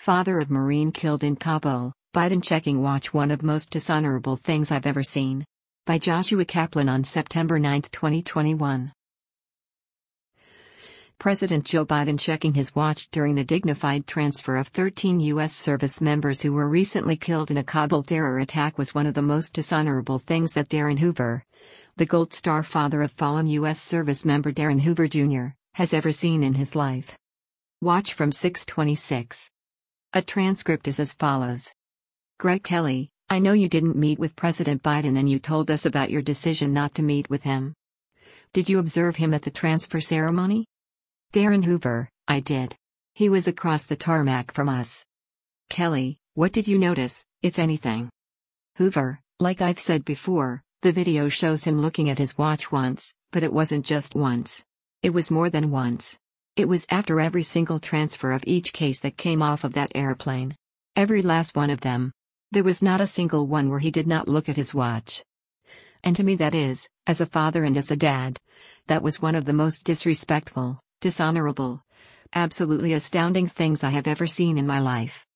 Father of Marine killed in Kabul, Biden checking watch, one of most dishonorable things I've ever seen. By Joshua Kaplan on September 9, 2021. President Joe Biden checking his watch during the dignified transfer of 13 U.S. service members who were recently killed in a Kabul terror attack was one of the most dishonorable things that Darin Hoover, the Gold Star father of fallen U.S. service member Darin Hoover Jr., has ever seen in his life. Watch from 626. A transcript is as follows. Greg Kelly, I know you didn't meet with President Biden and you told us about your decision not to meet with him. Did you observe him at the transfer ceremony? Darin Hoover, I did. He was across the tarmac from us. Kelly, what did you notice, if anything? Hoover, like I've said before, the video shows him looking at his watch once, but it wasn't just once. It was more than once. It was after every single transfer of each case that came off of that airplane. Every last one of them. There was not a single one where he did not look at his watch. And to me, that is, as a father and as a dad, that was one of the most disrespectful, dishonorable, absolutely astounding things I have ever seen in my life.